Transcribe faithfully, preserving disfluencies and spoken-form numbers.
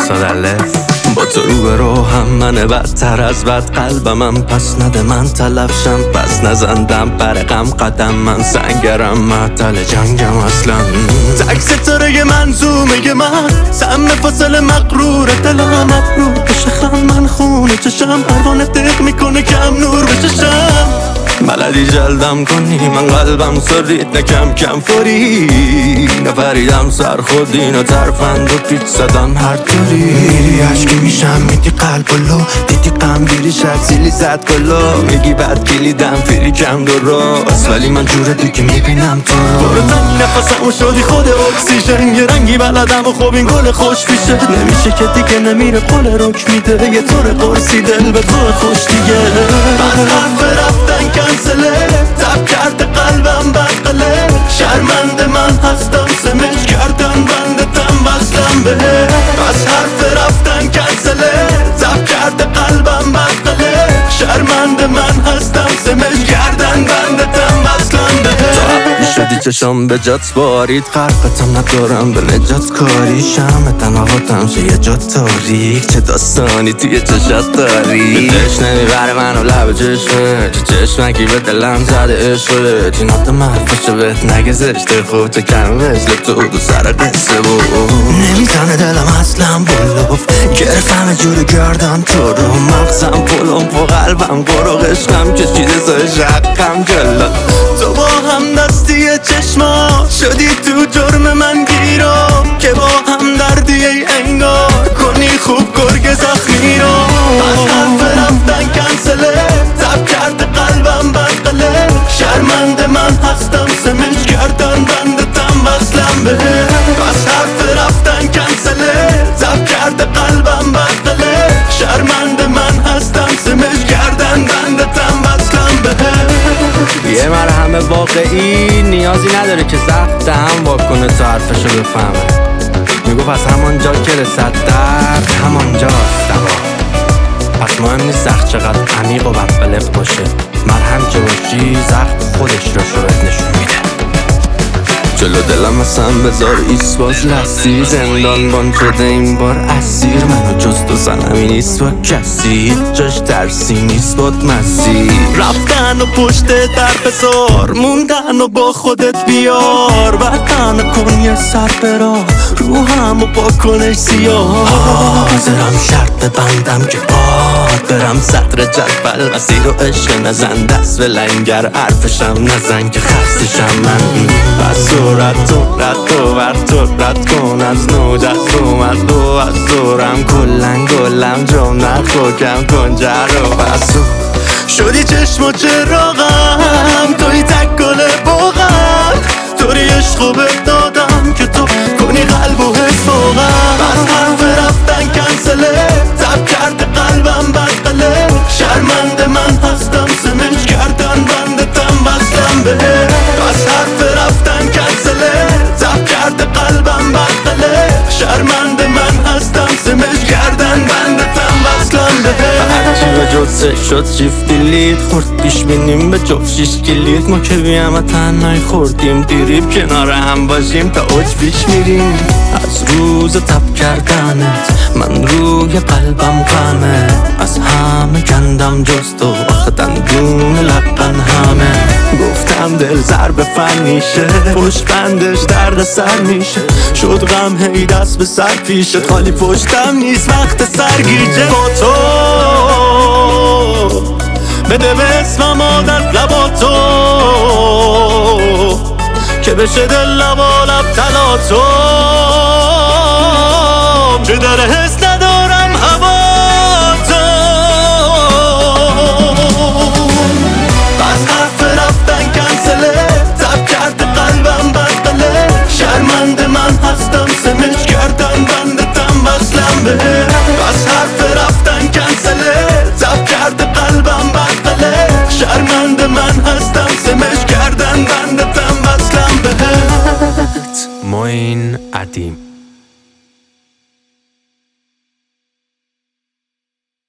صدالف با تو رو به رو هم منه بدتر از بد قلبمم پس نده من تلفشم پس نزندم برقم قدم من سنگرم معطل جنگم اصلا تک ستاره منظومه من سم فاصل مقرور دلم مبرور بشه خم من خونه چشم پروانه دق میکنه کم نور بچشم بلدی جلدم کنی من قلبم سرید نکم کم فوری نپریدم سر خودی نه ترفند و پیچ زدن هر طوری میری عشقی میشم میدی قلب بلو دیدی قم گیری شد زیلی زد کلو میگی بد کلیدم فیری کم دو راست ولی من جور دیگه میبینم تو برو تنگ نفسم و شدی خود اکسیژن یه رنگی بلدم و خوب این گل خوش پیشه نمیشه که دیگه نمیره قول رک میده یه طور قرصی دل به تو خوش دیگه من حرف رفتن کنسله تب کرده قلبم بدقله شرمنده من هستم سمج کردن بندتم بستم به از حرف رفتن کنسله تب کرده قلبم بدقله شرمنده من هستم سمج کردن بندتم بستم به شدی چشم به جات بارید قرقتم ندارم به نجات کاری شم تنواتم شه یه جا تاریک چه داستانی توی چشات داری دش نمیبره منو لب چشمه چه چشمکی به دلم زده عشقه جینات محفشه بهت نگه زشته خود تو کم مثل تو دو سر قصه بود نمیزنه دلم اصلا بلوف گرفتم جور گردن تو رو مغزم پلم پو قلبم برو قشقم کشیده سای شقم جلا تو با هم دستی چشما شدی تو جرم من گیرم که با هم دردی ای انگار کنی خوب گرگ زخمی رو از حرف رفتن کنسله تب کرده قلبم بدقله شرمنده من هستم سمج کردن بندتم بسلم به از حرف رفتن کنسله تب کرده قلبم بدقله شرمنده من هستم سمج کردن بندتم بسلم به یه مرهم واقعی نیازی نداره که زخم دهم واکنه تا حرفشو بفهمه میگو پس همانجا که رسد درد همانجاست دوا پس مهم نیست زخم چقدر عمیق و بدقلق باشه مرهم که باشی زخم خودش رو شاید نشون میده جلو دلم اصلا بذار ایست باز لسی زندان بان شده این بار اسیر منو جز تو سنمی نیست با کسی جاش ترسی نیست باد مسیر رفتن و پشت در بزار موندن و با خودت بیار وطن کن یه سر برا روحم و با کنش سیاه حاضرم شرط ببندم که باد برم صدر جدول مسیر و عشق نزن دست به لنگر حرفشم نزن که خستشم من بس رد تو رد تو بر تو رد کن از نو جزوم از دو از دورم کلن گلم جام نخو کم کن جر و بسو شدی چشم و چراغم توی تک گل باغم طوری عشقو بهت دادم که تو کنی قلب و حس فوقم از حرف رفتن کنسله تب کرده قلبم بدقله شرمنده من هستم سمج کردن بندتم بستم به از حرف رفتن کنسله تب کرده قلبم بدقله شرمنده من هستم سمج کردن بندتم بستم به هرچی به جزه شد شیفتی لید خورد پیش بینیم به جفت شیش کلید ما که بیام تنهایی خوردیم دیریب کنار هم باشیم تا اوج پیش میریم از روز تب کردنت من روی قلبم غمه از همه کندم جز تو آخه دندون لقن همه گفتم دل ضرب فنیشه پشت بندش درد سر میشه شد غم هی دست به سر پیشه خالی پشتم نیست وقت سرگیجه با تو بده به اسمم عادت لبا تو که بشه دل لبا لب تلا تو چه داره حس